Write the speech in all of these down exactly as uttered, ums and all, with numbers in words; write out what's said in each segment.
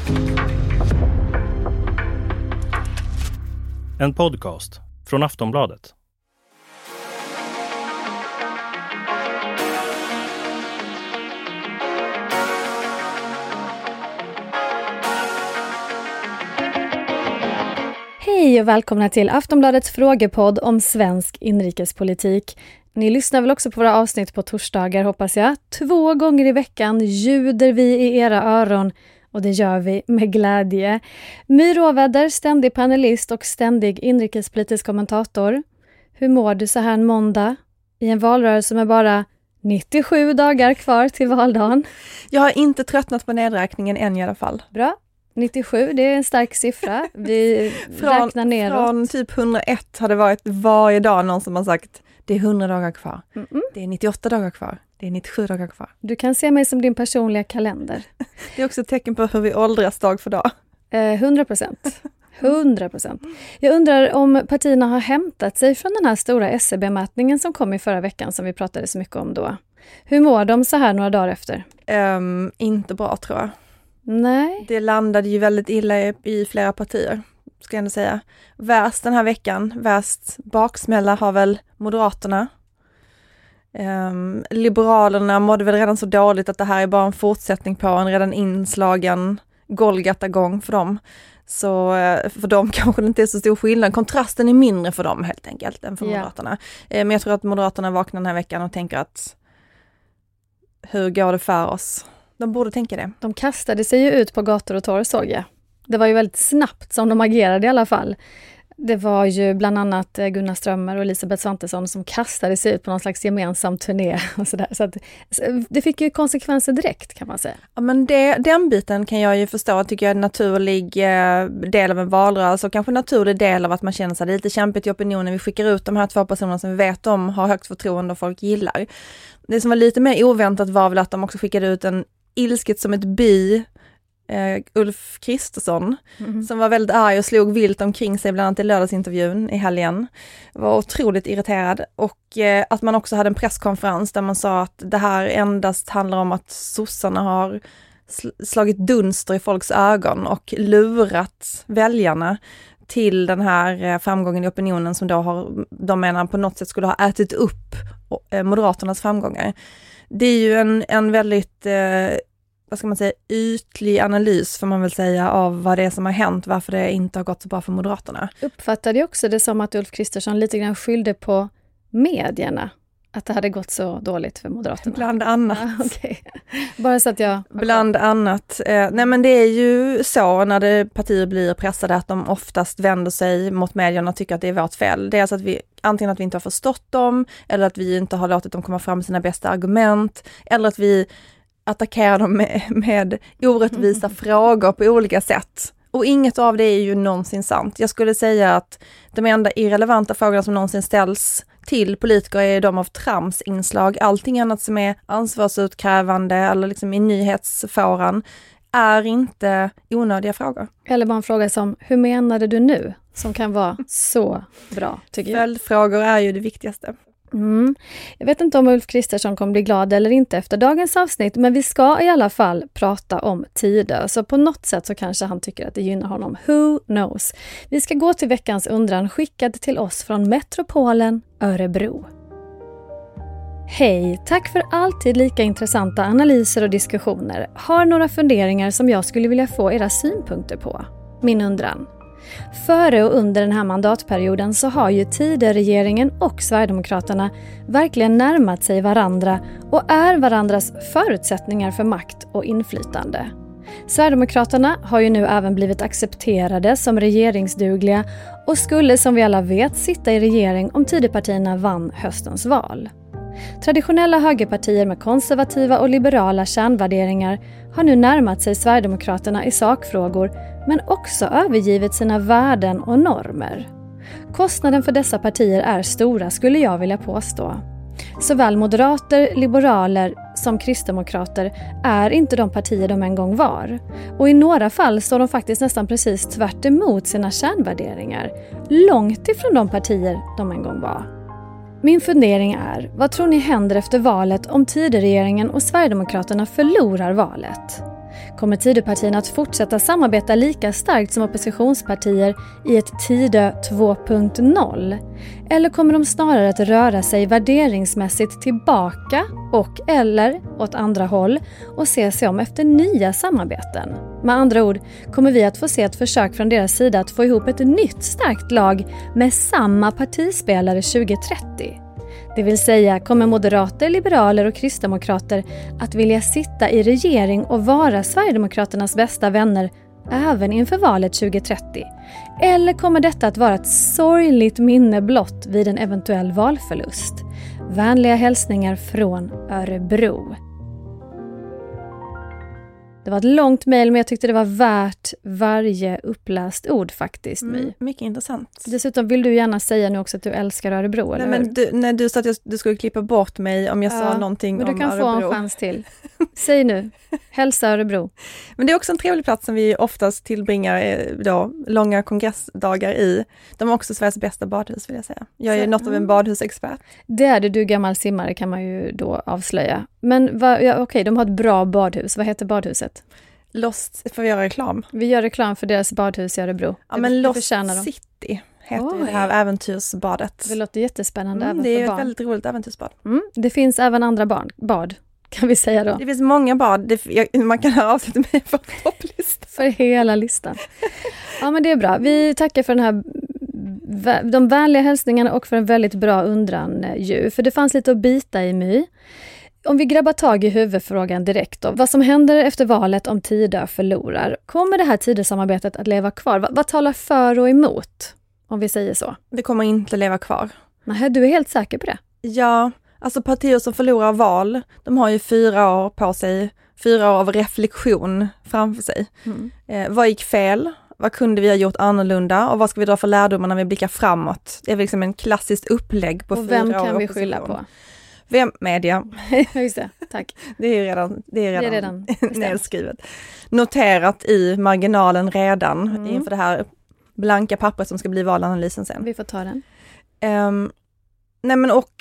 En podcast från Aftonbladet. Hej och välkomna till Aftonbladets frågepodd om svensk inrikespolitik. Ni lyssnar väl också på våra avsnitt på torsdagar, hoppas jag. Två gånger i veckan ljuder vi i era öron och det gör vi med glädje. My Råväder, ständig panelist och ständig inrikespolitisk kommentator. Hur mår du så här en måndag i en valrörelse med bara nittiosju dagar kvar till valdagen? Jag har inte tröttnat på nedräkningen än i alla fall. Bra. nittiosju, det är en stark siffra. Vi från, räknar neråt. Från typ hundraett har det varit varje dag någon som har sagt det är hundra dagar kvar. Mm-mm. Det är nittioåtta dagar kvar. Det är nittiosju dagar kvar. Du kan se mig som din personliga kalender. Det är också ett tecken på hur vi åldras dag för dag. Eh, hundra procent. hundra procent. Jag undrar om partierna har hämtat sig från den här stora S C B-mätningen som kom i förra veckan som vi pratade så mycket om då. Hur mår de så här några dagar efter? Um, inte bra tror jag. Nej. Det landade ju väldigt illa i, i flera partier, ska jag ändå säga. Värst den här veckan, värst baksmälla har väl Moderaterna. Um, Liberalerna mådde väl redan så dåligt att det här är bara en fortsättning på en redan inslagen Golgata-gång för dem. Så för dem kanske det inte är så stor skillnad. Kontrasten är mindre för dem helt enkelt än för yeah. Moderaterna. Uh, men jag tror att Moderaterna vaknar den här veckan och tänker att hur går det för oss? De borde tänka det. De kastade sig ju ut på gator och torg, såg jag. Det var ju väldigt snabbt som de agerade i alla fall. Det var ju bland annat Gunnar Strömmer och Elisabeth Svantesson som kastade sig ut på någon slags gemensam turné. Och så där. Så att, det fick ju konsekvenser direkt, kan man säga. Ja, men det, den biten kan jag ju förstå, tycker jag är en naturlig eh, del av en valrörelse och kanske en naturlig del av att man känner sig lite kämpigt i opinionen. Vi skickar ut de här två personerna som vi vet om har högt förtroende och folk gillar. Det som var lite mer oväntat var väl att de också skickade ut en ilsket som ett bi Uh, Ulf Kristersson mm. som var väldigt arg och slog vilt omkring sig bland annat i lördagsintervjun i helgen. Var otroligt irriterad och uh, att man också hade en presskonferens där man sa att det här endast handlar om att sossarna har sl- slagit dunster i folks ögon och lurat väljarna till den här uh, framgången i opinionen som då har, de menar på något sätt skulle ha ätit upp uh, Moderaternas framgångar. Det är ju en, en väldigt uh, vad ska man säga, ytlig analys får man väl säga av vad det är som har hänt, varför det inte har gått så bra för Moderaterna. Uppfattade jag också det som att Ulf Kristersson lite grann skyllde på medierna att det hade gått så dåligt för Moderaterna? Bland annat. Ah, okay. Bara så att jag... Bland annat. Eh, nej men det är ju så när det, partier blir pressade att de oftast vänder sig mot medierna och tycker att det är vårt fel. Det är alltså att vi, antingen att vi inte har förstått dem eller att vi inte har låtit dem komma fram med sina bästa argument eller att vi attackerar dem med, med orättvisa mm. frågor på olika sätt. Och inget av det är ju någonsin sant. Jag skulle säga att de enda irrelevanta frågorna som någonsin ställs till politiker är de av tramsinslag. Allting annat som är ansvarsutkrävande eller liksom i nyhetsfåran är inte onödiga frågor. Eller bara en fråga som, hur menade du nu? Som kan vara så bra, tycker jag. Följdfrågor är ju det viktigaste. Mm. Jag vet inte om Ulf Kristersson kommer bli glad eller inte efter dagens avsnitt, men vi ska i alla fall prata om Tidö, så på något sätt så kanske han tycker att det gynnar honom. Who knows? Vi ska gå till veckans undran skickad till oss från metropolen Örebro. Hej, tack för alltid lika intressanta analyser och diskussioner. Har några funderingar som jag skulle vilja få era synpunkter på. Min undran. Före och under den här mandatperioden så har ju Tidö-regeringen och Sverigedemokraterna verkligen närmat sig varandra och är varandras förutsättningar för makt och inflytande. Sverigedemokraterna har ju nu även blivit accepterade som regeringsdugliga och skulle som vi alla vet sitta i regering om Tidöpartierna vann höstens val. Traditionella högerpartier med konservativa och liberala kärnvärderingar har nu närmat sig Sverigedemokraterna i sakfrågor men också övergivit sina värden och normer. Kostnaden för dessa partier är stora, skulle jag vilja påstå. Såväl moderater, liberaler som kristdemokrater är inte de partier de en gång var. Och i några fall står de faktiskt nästan precis tvärt emot sina kärnvärderingar. Långt ifrån de partier de en gång var. Min fundering är, vad tror ni händer efter valet om Tidöregeringen och Sverigedemokraterna förlorar valet? Kommer Tidöpartierna att fortsätta samarbeta lika starkt som oppositionspartier i ett Tidö två punkt noll? Eller kommer de snarare att röra sig värderingsmässigt tillbaka och eller åt andra håll och se sig om efter nya samarbeten? Med andra ord kommer vi att få se ett försök från deras sida att få ihop ett nytt starkt lag med samma partispelare tjugo trettio. Det vill säga, kommer moderater, liberaler och kristdemokrater att vilja sitta i regering och vara Sverigedemokraternas bästa vänner även inför valet tjugo trettio? Eller kommer detta att vara ett sorgligt minne blott vid en eventuell valförlust? Vänliga hälsningar från Örebro. Det var ett långt mejl, men jag tyckte det var värt varje uppläst ord faktiskt. Mm, mycket intressant. Dessutom vill du gärna säga nu också att du älskar Örebro, eller Nej, hur? men du, när du sa att jag, du skulle klippa bort mig om jag ja, sa någonting om Örebro. Men du kan få en chans till. Säg nu. Hälsa Örebro. Men det är också en trevlig plats som vi oftast tillbringar då, långa kongressdagar i. De är också Sveriges bästa badhus, vill jag säga. Jag är Så, något av en badhusexpert. Det är det, du gammal simmare kan man ju då avslöja. Men va, ja, okej, de har ett bra badhus. Vad heter badhuset? Lost, får vi göra reklam? Vi gör reklam för deras badhus i Örebro. Ja, det, men Lost City heter Oj. det här äventyrsbadet. Det låter jättespännande mm, även det är för ett barn. väldigt roligt äventyrsbad. Mm, det finns även andra barn, bad, kan vi säga då. Det finns många bad. Det, jag, man kan höra av sig till mig för topplista. För hela listan. Ja, men det är bra. Vi tackar för den här de vänliga hälsningarna och för en väldigt bra undran ju. För det fanns lite att bita i My. Om vi grabbar tag i huvudfrågan direkt då. Vad som händer efter valet om Tidö förlorar? Kommer det här Tidö-samarbetet att leva kvar? Vad, vad talar för och emot? Om vi säger så. Det kommer inte leva kvar. Nej, du är helt säker på det? Ja, alltså partier som förlorar val, de har ju fyra år på sig. Fyra år av reflektion framför sig. Mm. Eh, vad gick fel? Vad kunde vi ha gjort annorlunda? Och vad ska vi dra för lärdomar när vi blickar framåt? Det är liksom en klassiskt upplägg på och fyra år. Och vem kan vi skylla på? Vem? Media. Just det, tack. Det är ju redan, det är redan, det är redan nedskrivet. Noterat i marginalen redan mm. inför det här blanka pappret som ska bli valanalysen sen. Vi får ta den. Um, nej men och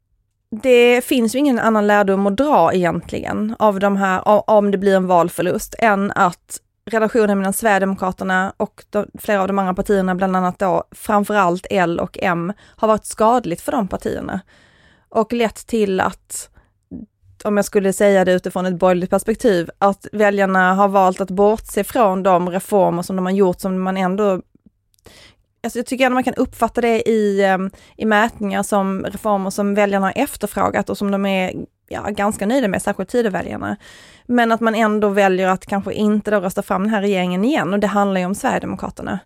det finns ju ingen annan lärdom att dra egentligen av de här, om det blir en valförlust, än att relationen mellan Sverigedemokraterna och de, flera av de andra partierna, bland annat då framförallt L och M, har varit skadligt för de partierna. Och lett till att, om jag skulle säga det utifrån ett borgerligt perspektiv, att väljarna har valt att bortse från de reformer som de har gjort, som man ändå, alltså jag tycker ändå man kan uppfatta det i, i mätningar som reformer som väljarna har efterfrågat och som de är ja, ganska nöjda med, särskilt Tidöväljarna. Men att man ändå väljer att kanske inte då rösta fram den här regeringen igen, och det handlar ju om Sverigedemokraterna.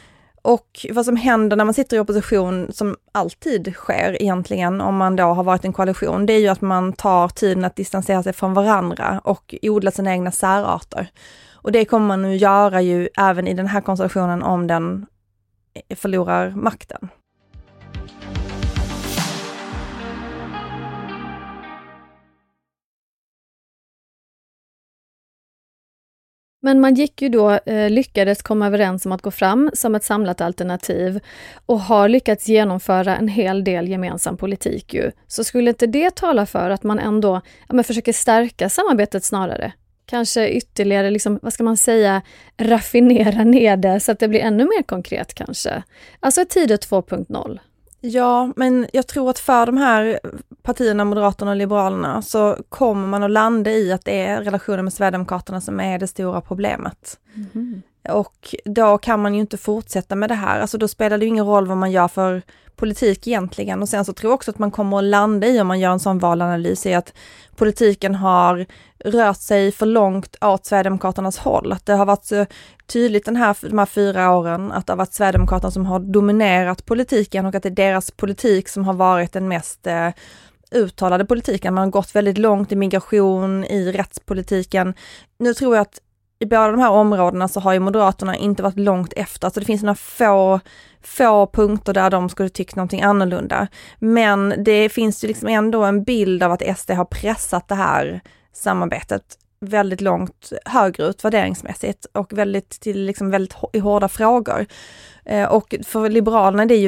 Och vad som händer när man sitter i opposition, som alltid sker egentligen om man då har varit i en koalition, det är ju att man tar tiden att distansera sig från varandra och odla sina egna särarter. Och det kommer man nu göra ju även i den här konstellationen om den förlorar makten. Men man gick ju då, eh, lyckades komma överens om att gå fram som ett samlat alternativ och har lyckats genomföra en hel del gemensam politik ju. Så skulle inte det tala för att man ändå ja, men försöker stärka samarbetet snarare? Kanske ytterligare, liksom, vad ska man säga, raffinera ner det så att det blir ännu mer konkret kanske. Alltså ett Tidö två punkt noll. Ja, men jag tror att för de här partierna, Moderaterna och Liberalerna, så kommer man att landa i att det är relationen med Sverigedemokraterna som är det stora problemet. Mm. Och då kan man ju inte fortsätta med det här. Alltså då spelar det ju ingen roll vad man gör för politik egentligen. Och sen så tror jag också att man kommer att landa i, om man gör en sån valanalys, i att politiken har rört sig för långt åt Sverigedemokraternas håll. Att det har varit så tydligt den här, de här fyra åren att det har varit Sverigedemokraterna som har dominerat politiken, och att det är deras politik som har varit den mest eh, uttalade politiken. Man har gått väldigt långt i migration, i rättspolitiken. Nu tror jag att i båda de här områdena så har ju Moderaterna inte varit långt efter. Alltså det finns några få, få punkter där de skulle tycka någonting annorlunda. Men det finns ju liksom ändå en bild av att S D har pressat det här samarbetet väldigt långt högre ut värderingsmässigt och väldigt till liksom väldigt i hårda frågor. Eh, och för Liberalerna det är ju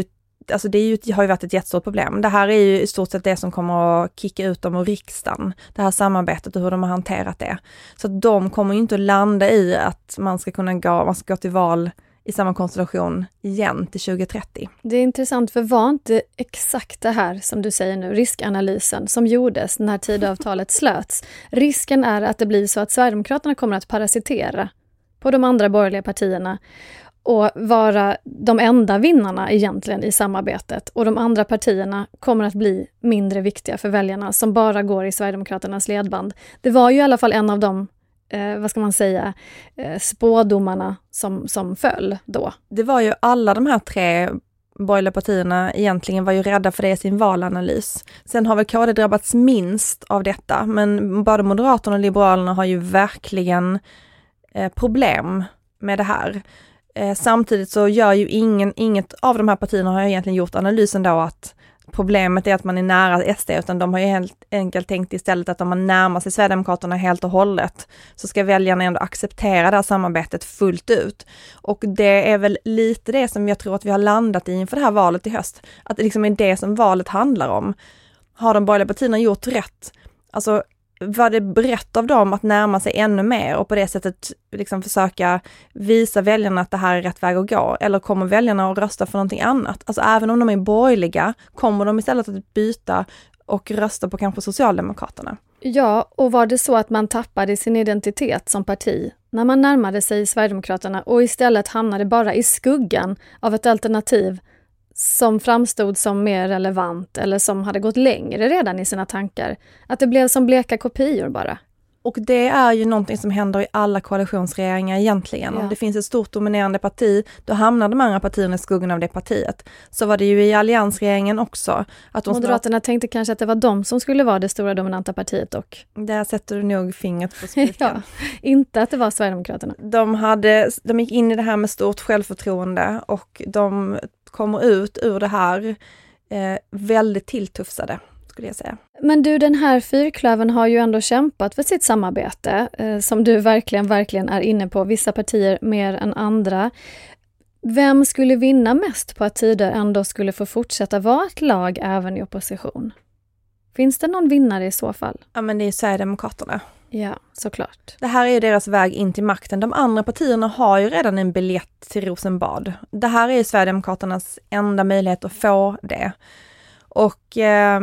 alltså det är ju, har ju varit ett jättestort problem. Det här är ju i stort sett det som kommer att kicka ut dem ur riksdagen. Det här samarbetet och hur de har hanterat det. Så att de kommer ju inte att landa i att man ska kunna gå, man ska gå till val i samma konstellation igen till tjugo trettio. Det är intressant, för var inte exakt det här som du säger nu, riskanalysen som gjordes när Tidöavtalet slöts. Risken är att det blir så att Sverigedemokraterna kommer att parasitera på de andra borgerliga partierna och vara de enda vinnarna egentligen i samarbetet. Och de andra partierna kommer att bli mindre viktiga för väljarna som bara går i Sverigedemokraternas ledband. Det var ju i alla fall en av de Eh, vad ska man säga, eh, spådomarna som, som föll då. Det var ju alla de här tre borgerliga partierna egentligen var ju rädda för det i sin valanalys. Sen har väl K D drabbats minst av detta, men både Moderaterna och Liberalerna har ju verkligen eh, problem med det här. Eh, samtidigt så gör ju ingen, inget av de här partierna har ju egentligen gjort analysen då att problemet är att man är nära S D, utan de har ju helt enkelt tänkt istället att om man närmar sig Sverigedemokraterna helt och hållet så ska väljarna ändå acceptera det här samarbetet fullt ut. Och det är väl lite det som jag tror att vi har landat i inför det här valet i höst. Att det liksom är det som valet handlar om. Har de borgerliga partierna gjort rätt? Alltså var det brett av dem att närma sig ännu mer och på det sättet liksom försöka visa väljarna att det här är rätt väg att gå? Eller kommer väljarna att rösta för någonting annat? Alltså även om de är borgerliga kommer de istället att byta och rösta på kanske Socialdemokraterna. Ja, och var det så att man tappade sin identitet som parti när man närmade sig Sverigedemokraterna och istället hamnade bara i skuggan av ett alternativ som framstod som mer relevant eller som hade gått längre redan i sina tankar. Att det blev som bleka kopior bara. Och det är ju någonting som händer i alla koalitionsregeringar egentligen. Ja. Om det finns ett stort dominerande parti, då hamnar de andra partierna i skuggan av det partiet. Så var det ju i alliansregeringen också. Att de Moderaterna skulle... tänkte kanske att det var de som skulle vara det stora dominanta partiet. Och... Där sätter du nog fingret på spiken. Ja, inte att det var Sverigedemokraterna. De, hade, de gick in i det här med stort självförtroende och de kommer ut ur det här eh, väldigt tilltufsade, skulle jag säga. Men du, den här fyrklöven har ju ändå kämpat för sitt samarbete, eh, som du verkligen, verkligen är inne på. Vissa partier mer än andra. Vem skulle vinna mest på att Tidö ändå skulle få fortsätta vara ett lag även i opposition? Finns det någon vinnare i så fall? Ja, men det är Sverigedemokraterna. Ja, såklart. Det här är ju deras väg in till makten. De andra partierna har ju redan en biljett till Rosenbad. Det här är ju Sverigedemokraternas enda möjlighet att få det. Och eh,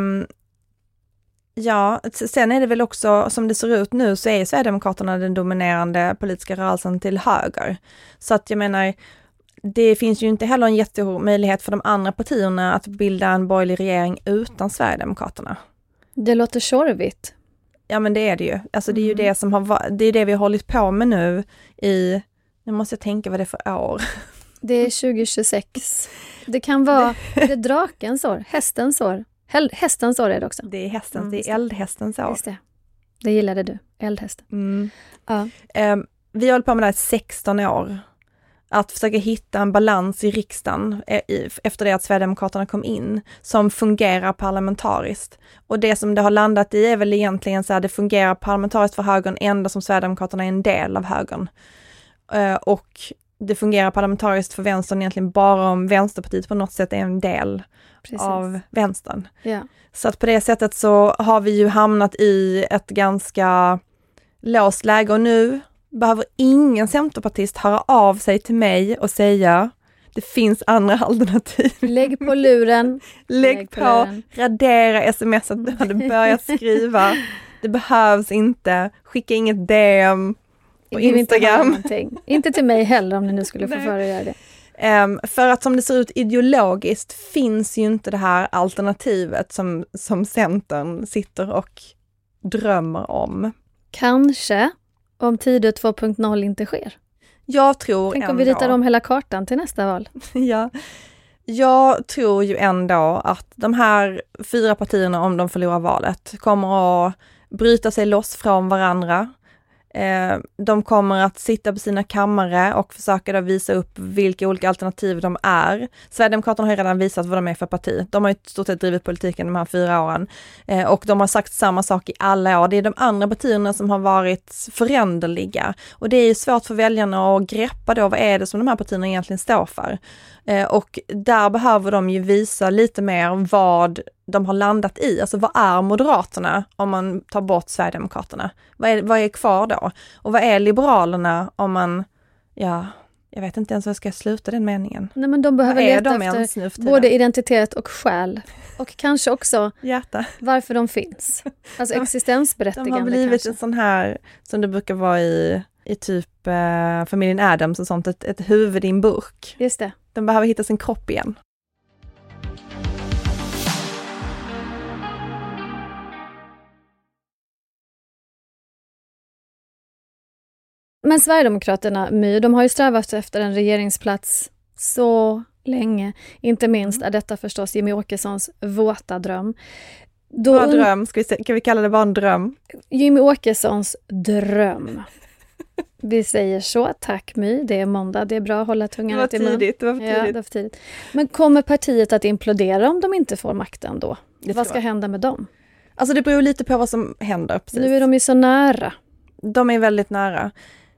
ja, sen är det väl också, som det ser ut nu, så är Sverigedemokraterna den dominerande politiska rörelsen till höger. Så att jag menar, det finns ju inte heller en jättestor möjlighet för de andra partierna att bilda en borgerlig regering utan Sverigedemokraterna. Det låter tjorvigt. Ja, men det är det ju. Alltså det är ju det som har, det är det vi har hållit på med nu i, nu måste jag tänka vad det är för år. Det är tjugo tjugosex. Det kan vara det är drakens år, hästens år. Hästens år är det också. Det är hästens, mm, det är eldhästens år. Just det. Det gillade du, eldhästen. Mm. Ja. Um, vi har hållit på med det här i sexton år. Att försöka hitta en balans i riksdagen efter det att Sverigedemokraterna kom in som fungerar parlamentariskt. Och det som det har landat i är väl egentligen så här, det fungerar parlamentariskt för högern ända som Sverigedemokraterna är en del av högern. Uh, och det fungerar parlamentariskt för vänstern egentligen bara om Vänsterpartiet på något sätt är en del Precis. Av vänstern. Ja. Så att på det sättet så har vi ju hamnat i ett ganska låst läge och nu behöver ingen centerpartist höra av sig till mig och säga det finns andra alternativ. Lägg på luren. Lägg, Lägg på, på luren. Radera sms att du hade börjat skriva. Det behövs inte. Skicka inget D M på Instagram. Inte, inte till mig heller om ni nu skulle få för att göra det. Um, för att som det ser ut ideologiskt finns ju inte det här alternativet som, som Centern sitter och drömmer om. Kanske om Tidö två punkt noll inte sker. Jag tror Tänk ändå... om vi ritar om hela kartan till nästa val. Ja, jag tror ju ändå att de här fyra partierna, om de förlorar valet, kommer att bryta sig loss från varandra. Eh, de kommer att sitta på sina kammare och försöka då visa upp vilka olika alternativ de är. Sverigedemokraterna har ju redan visat vad de är för parti. De har ju stort sett drivit politiken de här fyra åren. Eh, och de har sagt samma sak i alla år. Det är de andra partierna som har varit föränderliga. Och det är ju svårt för väljarna att greppa då vad är det som de här partierna egentligen står för. Eh, och där behöver de ju visa lite mer vad de har landat i. Alltså vad är Moderaterna om man tar bort Sverigedemokraterna? Vad är, vad är kvar då? Och vad är Liberalerna om man, ja, jag vet inte ens hur jag ska sluta den meningen. Nej, men de behöver leta de efter både identitet och själ. Och kanske också hjärta. Varför de finns. Alltså existensberättigande. De har blivit kanske. En sån här, som det brukar vara i, i typ eh, familjen Adams och sånt, ett, ett huvud i en burk. Just det. De behöver hitta sin kropp igen. Men Sverigedemokraterna, My, de har ju strävat efter en regeringsplats så länge. Inte minst är detta förstås Jimmie Åkessons våta dröm. Då Vad dröm? Ska vi, se, kan vi kalla det bara en dröm? Jimmie Åkessons dröm. Vi säger så, tack My, det är måndag, det är bra att hålla tungan rätt i mun. Det var tidigt, det var för tidigt. Ja, det var för tidigt. Men kommer partiet att implodera om de inte får makten då? Det vad ska jag. hända med dem? Alltså det beror lite på vad som händer. Precis. Nu är de ju så nära. De är väldigt nära.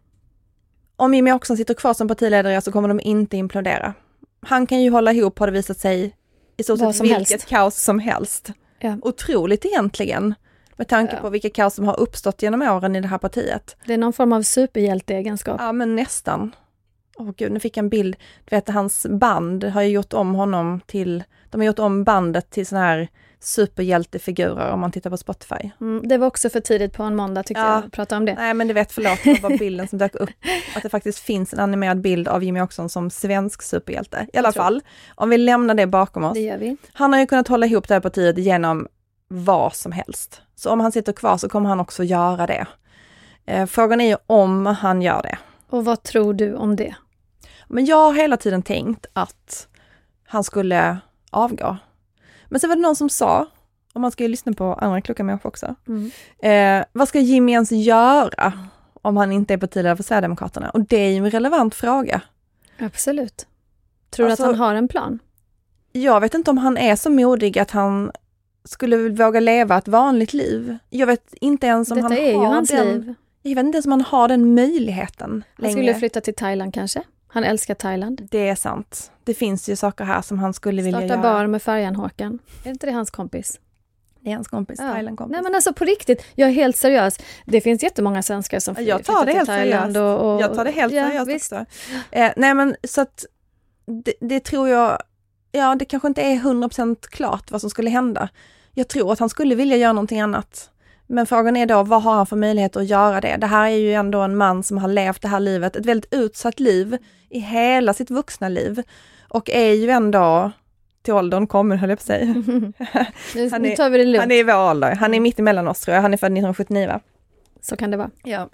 Om Jimmie Åkesson sitter kvar som partiledare så kommer de inte implodera. Han kan ju hålla ihop, har det visat sig, i så sätt vilket helst. kaos som helst. Ja. Otroligt egentligen. Med tanke ja. på vilka kaos som har uppstått genom åren i det här partiet. Det är någon form av superhjälteegenskap. Ja, men nästan. Åh gud, nu fick jag en bild. Du vet, hans band har ju gjort om honom till... De har gjort om bandet till sån här superhjältefigurer om man tittar på Spotify. Mm, det var också för tidigt på en måndag tycker ja. jag, prata om det. Nej, men du vet, förlåt, det var bilden som dök upp. Att det faktiskt finns en animerad bild av Jimmie Åkesson som svensk superhjälte. I alla fall, om vi lämnar det bakom oss. Det gör vi. Han har ju kunnat hålla ihop det här partiet genom vad som helst. Så om han sitter kvar så kommer han också göra det. Eh, frågan är ju om han gör det. Och vad tror du om det? Men jag har hela tiden tänkt att han skulle avgå. Men så var det någon som sa, och man ska ju lyssna på andra kloka människor också. Mm. Eh, vad ska Jimmie ens göra om han inte är partiledare för Sverigedemokraterna? Och det är ju en relevant fråga. Absolut. Tror alltså, du att han har en plan? Jag vet inte om han är så modig att han skulle våga leva ett vanligt liv. Jag vet inte ens om Detta han är har ju hans den, liv. Jag vet inte ens om han har den möjligheten Han längre. skulle flytta till Thailand kanske. Han älskar Thailand. Det är sant. Det finns ju saker här som han skulle vilja Starta göra. Starta bar med Färjan Håkan. Är inte det hans kompis? Det är hans kompis, ja. Thailand-kompis. Nej men alltså på riktigt, jag är helt seriös. Det finns jättemånga svenskar som flyttar till Thailand. Jag tar det helt seriöst. Och, och, jag tar det helt ja, seriöst visst. också. Eh, nej men så att det, det tror jag, ja det kanske inte är hundra procent klart vad som skulle hända. Jag tror att han skulle vilja göra någonting annat. Men frågan är då, vad har han för möjlighet att göra det? Det här är ju ändå en man som har levt det här livet, ett väldigt utsatt liv i hela sitt vuxna liv. Och är ju ändå till åldern kommen, höll jag på att säga. nu, han, är, nu tar vi det lugnt. Han är i vår ålder. Han är mitt emellan oss tror jag. Han är född nittonhundrasjuttionio va? Så kan det vara. Ja.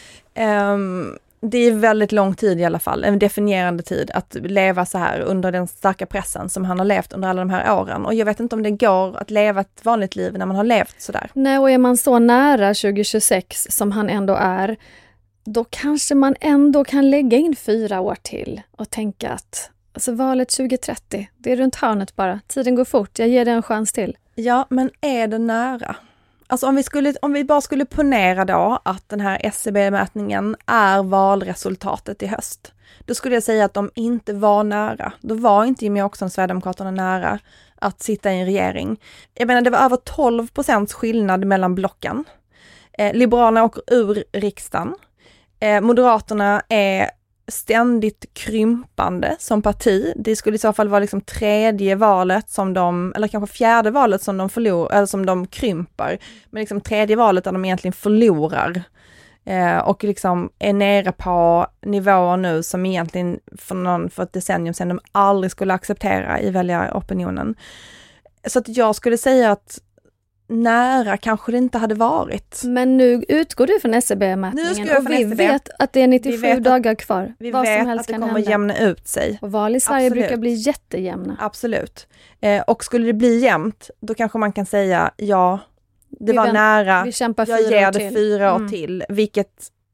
Um, det är väldigt lång tid i alla fall. En definierande tid att leva så här under den starka pressen som han har levt under alla de här åren. Och jag vet inte om det går att leva ett vanligt liv när man har levt så där. Nej, och är man så nära tjugo tjugosex som han ändå är, då kanske man ändå kan lägga in fyra år till och tänka att alltså valet tjugo trettio, det är runt hörnet bara. Tiden går fort, jag ger det en chans till. Ja, men är det nära? Alltså om vi, skulle, om vi bara skulle ponera då att den här S C B-mätningen är valresultatet i höst. Då skulle jag säga att de inte var nära. Då var inte Jimmie Åkesson Sverigedemokraterna nära att sitta i en regering. Jag menar det var över tolv procents skillnad mellan blocken. Eh, Liberalerna åker ur riksdagen. Eh, Moderaterna är ständigt krympande som parti. Det skulle i så fall vara liksom tredje valet som de, eller kanske fjärde valet som de förlorar, eller som de krymper. Men liksom tredje valet där de egentligen förlorar. Eh, och liksom är nere på nivåer nu som egentligen för, någon, för ett decennium sedan de aldrig skulle acceptera i väljaropinionen. Så att jag skulle säga att nära kanske det inte hade varit. Men nu utgår du från S C B-mätningen och vi S C B. Vet att det är nittiosju dagar kvar. Vi Vad vet som helst att det kommer hända. Jämna ut sig. Och val i Sverige Absolut. brukar bli jättejämna. Absolut. Eh, och skulle det bli jämnt, då kanske man kan säga ja, det vi var vänt, nära. Vi kämpar jag fyra ger år det till. fyra år mm. till. Vilket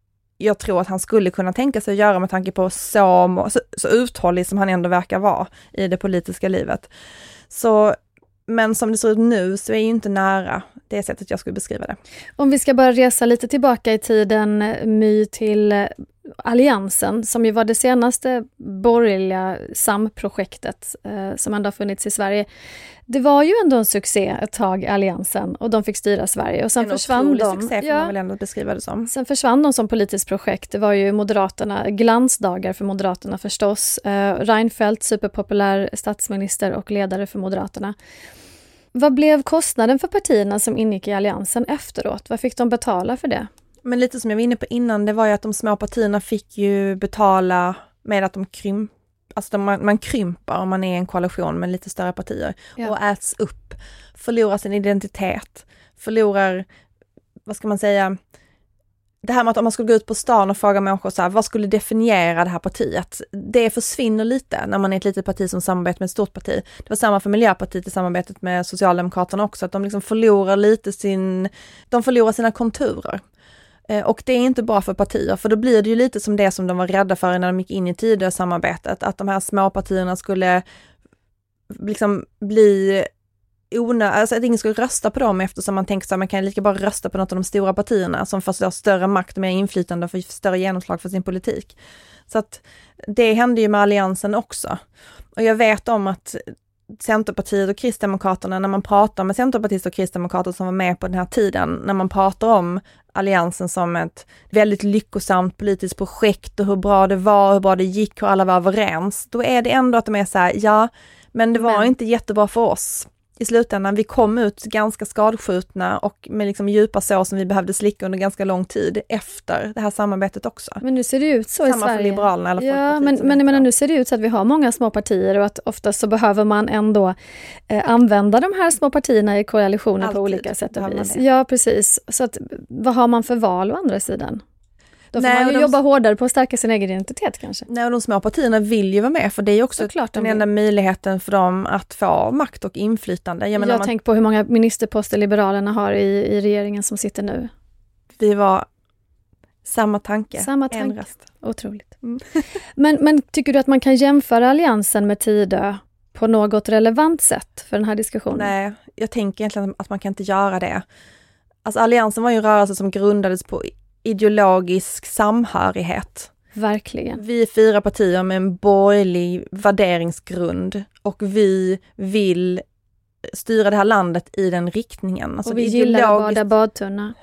jag tror att han skulle kunna tänka sig att göra med tanke på så, så, så uthållig som han ändå verkar vara i det politiska livet. Så, men som det ser ut nu så är ju inte nära det sättet jag skulle beskriva det. Om vi ska bara resa lite tillbaka i tiden, My, till Alliansen, som ju var det senaste borgerliga samprojektet eh, som ändå har funnits i Sverige. Det var ju ändå en succé ett tag, Alliansen, och de fick styra Sverige. Och sen en försvann de. Succé, får ja, man väl ändå beskriva det som. Sen försvann de som politiskt projekt. Det var ju Moderaterna, glansdagar för Moderaterna förstås. Eh, Reinfeldt, superpopulär statsminister och ledare för Moderaterna. Vad blev kostnaden för partierna som ingick i Alliansen efteråt? Vad fick de betala för det? Men lite som jag var inne på innan, det var ju att de små partierna fick ju betala med att de krymp, alltså man, man krymper om man är i en koalition med lite större partier, ja, och äts upp, förlorar sin identitet, förlorar, vad ska man säga, det här med att om man skulle gå ut på stan och fråga människor så här, vad skulle definiera det här partiet? Det försvinner lite när man är ett litet parti som samarbetar med ett stort parti. Det var samma för Miljöpartiet i samarbetet med Socialdemokraterna också, att de liksom förlorar lite sin, de förlorar sina konturer. Och det är inte bra för partier, för då blir det ju lite som det som de var rädda för när de gick in i tidigare samarbetet, att de här små partierna skulle liksom bli onö- alltså att ingen skulle rösta på dem, eftersom man tänker så att man kan lika bara rösta på något av de stora partierna som får större makt och mer inflytande och får större genomslag för sin politik. Så att det hände ju med Alliansen också. Och jag vet om att Centerpartiet och Kristdemokraterna, när man pratar med Centerpartister och Kristdemokrater som var med på den här tiden, när man pratar om Alliansen som ett väldigt lyckosamt politiskt projekt och hur bra det var, hur bra det gick och alla var överens, då är det ändå att de är så här, ja, men det var men... inte jättebra för oss. I slutändan, vi kom ut ganska skadskjutna och med liksom djupa sår som vi behövde slicka under ganska lång tid efter det här samarbetet också. Men nu ser det ut så Samma i Sverige. För Liberalerna eller ja, men, men jag menar, nu ser det ut så att vi har många små partier och att oftast så behöver man ändå eh, använda de här små partierna i koalitioner Alltid på olika sätt och vis. Ja, precis. Så att, vad har man för val å andra sidan? Då får Nej, man ju de... jobba hårdare på att stärka sin egen identitet kanske. Nej, och de små partierna vill ju vara med, för det är ju också klart den enda möjligheten för dem att få makt och inflytande. Jag, jag man... tänker på hur många ministerposter Liberalerna har i, i regeringen som sitter nu. Vi var samma tanke. Samma tanke. En röst. Otroligt. Mm. men, men tycker du att man kan jämföra Alliansen med Tidö på något relevant sätt för den här diskussionen? Nej, jag tänker egentligen att man kan inte göra det. Alltså Alliansen var ju en rörelse som grundades på ideologisk samhörighet. Verkligen. Vi är fyra partier med en borgerlig värderingsgrund och vi vill styra det här landet i den riktningen. Alltså och vi gillar att bada badtunna.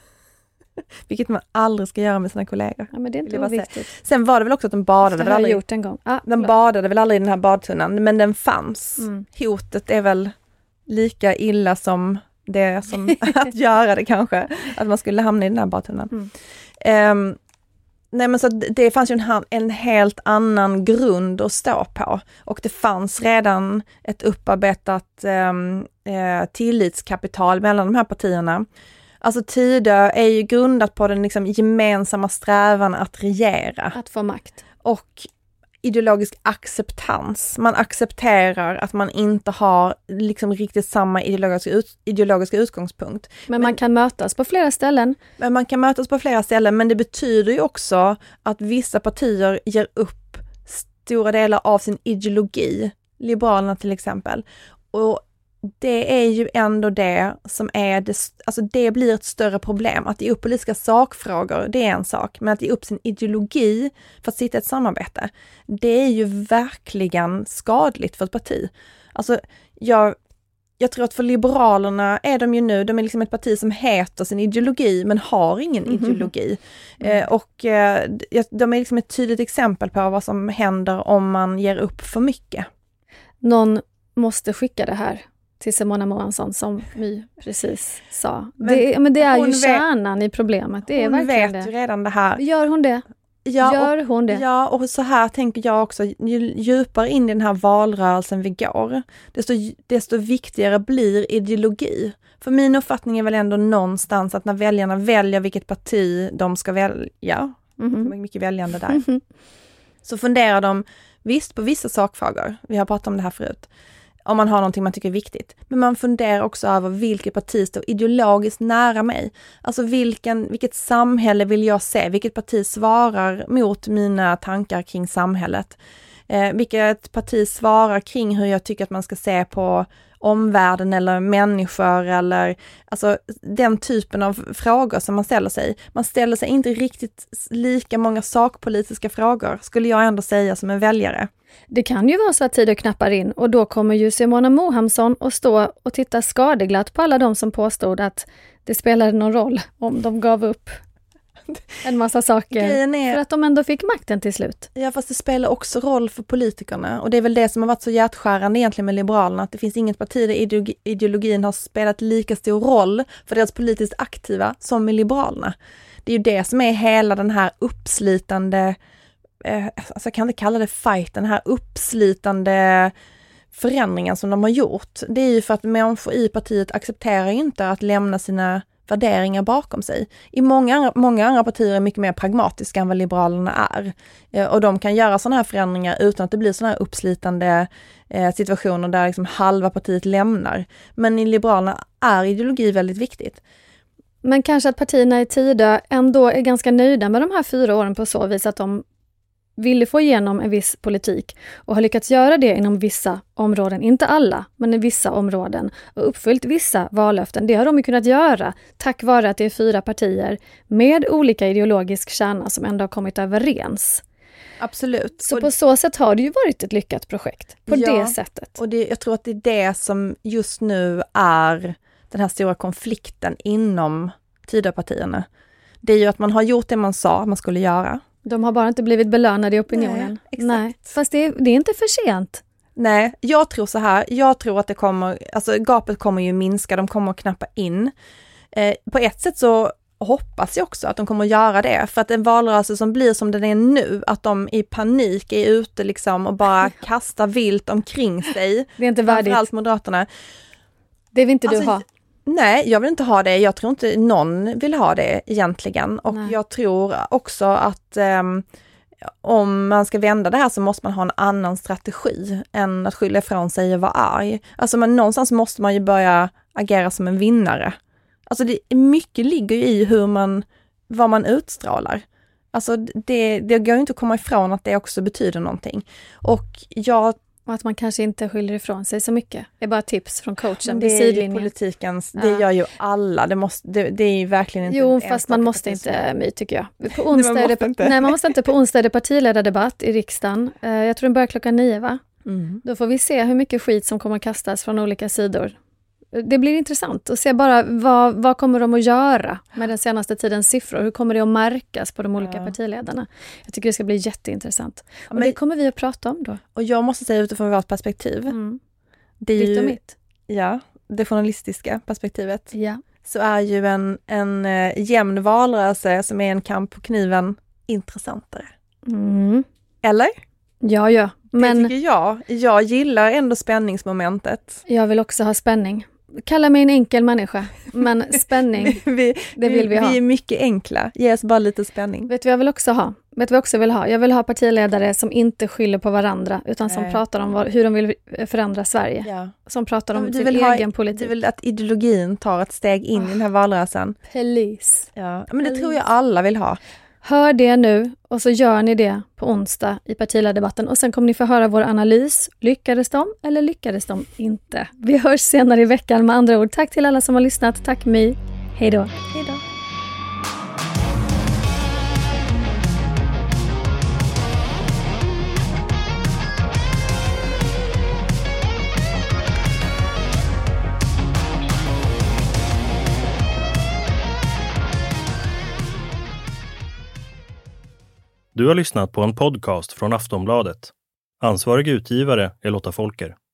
Vilket man aldrig ska göra med sina kollegor. Ja, men det är inte oviktigt. Sen var det väl också att de badade. Det har jag gjort en gång. Ah, de badade väl aldrig i den här badtunnan, men den fanns. Mm. Hotet är väl lika illa som det som att göra det kanske. Att man skulle hamna i den här badtunnan. Mm. Um, nej men så det fanns ju en, en helt annan grund att stå på. Och det fanns redan ett upparbetat um, uh, tillitskapital mellan de här partierna. Alltså Tidö är ju grundat på den liksom gemensamma strävan att regera. Att få makt. Och ideologisk acceptans. Man accepterar att man inte har liksom riktigt samma ideologiska, ut, ideologiska utgångspunkt. Men, men man kan mötas på flera ställen. Men man kan mötas på flera ställen, men det betyder ju också att vissa partier ger upp stora delar av sin ideologi. Liberalerna till exempel. Och det är ju ändå det som är det, alltså det blir ett större problem. Att ge upp politiska sakfrågor, det är en sak. Men att ge upp sin ideologi för att sitta i ett samarbete, det är ju verkligen skadligt för ett parti. Alltså, jag, jag tror att för Liberalerna är de ju nu, de är liksom ett parti som heter sin ideologi men har ingen mm-hmm. ideologi. Mm. Eh, och eh, de är liksom ett tydligt exempel på vad som händer om man ger upp för mycket. Någon måste skicka det här till Simona Moansson, som My precis sa. Men det, men det är ju vet, kärnan i problemet. Det är hon verkligen vet det. ju redan det här. Gör hon det? Ja, Gör och, hon det? Ja, och så här tänker jag också. Ju djupare in i den här valrörelsen vi går, desto, desto viktigare blir ideologi. För min uppfattning är väl ändå någonstans att när väljarna väljer vilket parti de ska välja, mm-hmm. mycket väljande där, mm-hmm. så funderar de visst på vissa sakfrågor. Vi har pratat om det här förut. om man har någonting man tycker är viktigt. Men man funderar också över vilket parti står ideologiskt nära mig. Alltså vilken, vilket samhälle vill jag se? Vilket parti svarar mot mina tankar kring samhället? Eh, vilket parti svarar kring hur jag tycker att man ska se på omvärlden eller människor eller alltså den typen av frågor som man ställer sig. Man ställer sig inte riktigt lika många sakpolitiska frågor, skulle jag ändå säga som en väljare. Det kan ju vara så att tiden knappar in och då kommer ju Simona Mohamsson att stå och titta skadeglatt på alla de som påstod att det spelade någon roll om de gav upp en massa saker är, för att de ändå fick makten till slut. Ja, fast det spelar också roll för politikerna och det är väl det som har varit så hjärtskärande egentligen med Liberalerna, att det finns inget parti där ideologi, ideologin har spelat lika stor roll för deras politiskt aktiva som med Liberalerna. Det är ju det som är hela den här uppslitande, eh, alltså jag kan inte kalla det fight, den här uppslitande förändringen som de har gjort. Det är ju för att människor i partiet accepterar inte att lämna sina värderingar bakom sig. I många, många andra partier är mycket mer pragmatiska än vad Liberalerna är. Eh, och de kan göra sådana här förändringar utan att det blir sådana här uppslitande eh, situationer där liksom halva partiet lämnar. Men i Liberalerna är ideologi väldigt viktigt. Men kanske att partierna i Tidö ändå är ganska nöjda med de här fyra åren på så vis att de ville få igenom en viss politik och har lyckats göra det inom vissa områden, inte alla, men i vissa områden och uppfyllt vissa vallöften. Det har de ju kunnat göra tack vare att det är fyra partier med olika ideologisk kärna som ändå har kommit överens. Absolut. Så och på så sätt har det ju varit ett lyckat projekt på ja, det sättet. Och det, jag tror att det är det som just nu är den här stora konflikten inom Tidöpartierna. Det är ju att man har gjort det man sa man skulle göra. De har bara inte blivit belönade i opinionen. Nej, exakt. Nej, fast det är, det är inte för sent. Nej, jag tror så här. Jag tror att det kommer, alltså gapet kommer ju minska. De kommer att knappa in. Eh, på ett sätt så hoppas jag också att de kommer att göra det. För att en valrörelse som blir som den är nu, att de i panik är ute liksom och bara kastar vilt omkring sig. Det är inte värdigt. Framförallt Moderaterna. Det vill inte alltså, du ha. Nej, jag vill inte ha det. Jag tror inte någon vill ha det egentligen. Och nej. Jag tror också att um, om man ska vända det här så måste man ha en annan strategi än att skylla ifrån sig och vara arg. Alltså men någonstans måste man ju börja agera som en vinnare. Alltså det, mycket ligger ju i hur man, vad man utstrålar. Alltså det, det går ju inte att komma ifrån att det också betyder någonting. Och jag Och att man kanske inte skyller ifrån sig så mycket. Det är bara tips från coachen det vid sidlinjen. Det är politikens, det ja. gör ju alla. Det, måste, det, det är ju verkligen inte... Jo, fast man måste inte, My, tycker jag. På onsdag nej, man måste inte. Nej, man måste inte. På onsdag är det partiledardebatt i riksdagen. Jag tror den börjar klockan nio, va? Mm. Då får vi se hur mycket skit som kommer kastas från olika sidor. Det blir intressant att se bara vad, vad kommer de att göra med den senaste tidens siffror. Hur kommer det att märkas på de olika ja. partiledarna? Jag tycker det ska bli jätteintressant. Och men, det kommer vi att prata om då. Och jag måste säga utifrån vårt perspektiv. Mm. Det är Ditt ju, och mitt. Ja, det journalistiska perspektivet. Ja. Så är ju en, en uh, jämn valrörelse som är en kamp på kniven intressantare. Mm. Eller? Ja, ja. Men det tycker jag. Jag gillar ändå spänningsmomentet. Jag vill också ha spänning. Kalla mig en enkel människa, men spänning, vi, det vill vi, vi ha. Vi är mycket enkla. Ge oss bara lite spänning. Vet du vad jag vill också ha? Vet du vad jag också vill ha? Jag vill ha partiledare som inte skyller på varandra, utan som Nej. pratar om vad, hur de vill förändra Sverige. Ja. Som pratar om sin egen ha, politik. Du vill att ideologin tar ett steg in oh. i den här valrörelsen. Please. Ja, men det Please. tror jag alla vill ha. Hör det nu och så gör ni det på onsdag i partiledardebatten och sen kommer ni få höra vår analys. Lyckades de eller lyckades de inte? Vi hörs senare i veckan med andra ord. Tack till alla som har lyssnat. Tack My. Hej då. Hej då. Du har lyssnat på en podcast från Aftonbladet. Ansvarig utgivare är Lotta Folker.